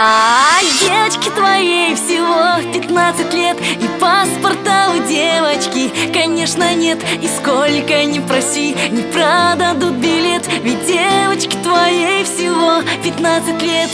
А девочке твоей всего 15 лет, и паспорта у девочки, конечно, нет. И сколько ни проси, не продадут билет, ведь девочке твоей всего 15 лет.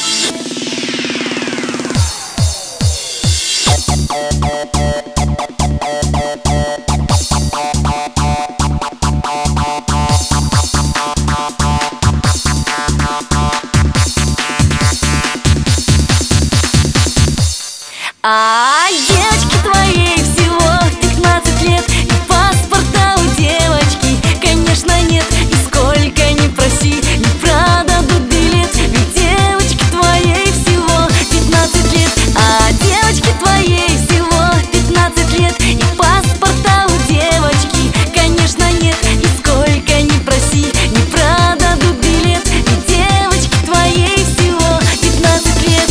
А девочке твоей всего 15 лет, и паспорта у девочки, конечно, нет. И сколько ни проси, не продадут билет, ведь девочке твоей всего 15 лет. А девочке твоей всего 15 лет, и паспорта у девочки, конечно, нет. И сколько ни проси, не продадут билет, ведь девочке твоей всего 15 лет.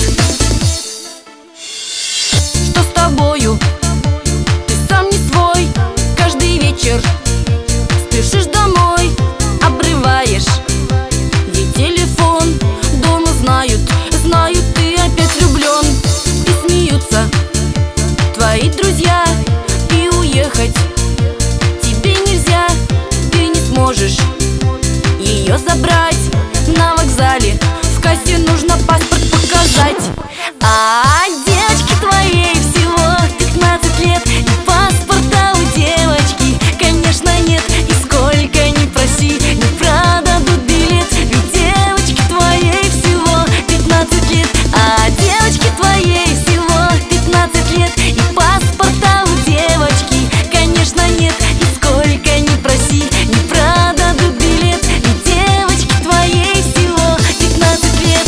Что с тобою? Ты сам не свой. Каждый вечер спешишь домой, обрываешь ей телефон. Дома знают, ты опять влюблен. И смеются твои друзья. И уехать тебе нельзя. Ты не сможешь ее забрать. На вокзале в кассе нужно паспорт показать. А девочке твоей всего 15 лет, и паспорта у девочки, конечно, нет. И сколько ни проси, не продадут билет, ведь девочке твоей всего 15 лет. А девочке твоей всего 15 лет, и паспорта у девочки, конечно, нет. И сколько ни проси, не продадут билет, ведь девочке твоей всего 15 лет.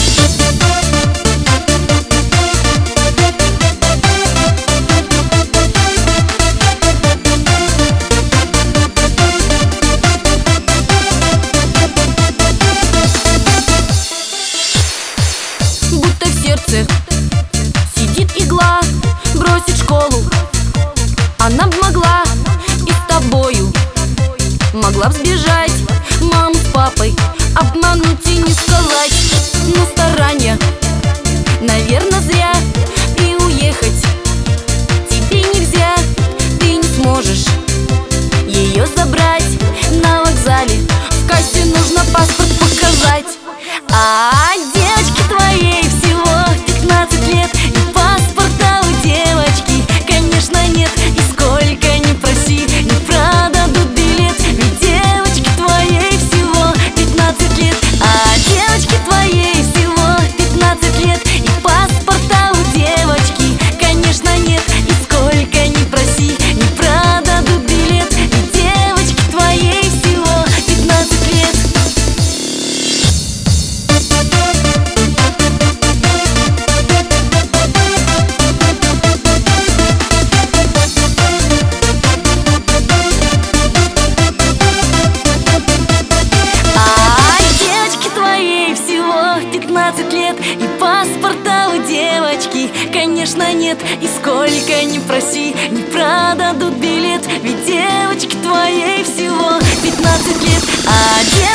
Будто в сердце сидит игла, бросить школу она б могла, и с тобою могла б сбежать. Маму с папой обмануть и не сказать. Но старания, наверное, зря. И уехать тебе нельзя. Ты не сможешь ее забрать. На вокзале в кассе нужно паспорт показать. А девочке твоей всего 15 лет, и паспорта у девочки, конечно, нет. И сколько ни проси, не продадут билет, ведь девочке твоей всего 15 лет. А девочке твоей всего 15 лет, и паспорта у девочки, конечно, нет. И сколько ни проси, не продадут билет, ведь девочке твоей всего 15 лет. А девочке твоей всего 15 лет, и паспорта у девочки, конечно, нет. И сколько ни проси, не продадут билет, ведь девочке твоей всего 15 лет. А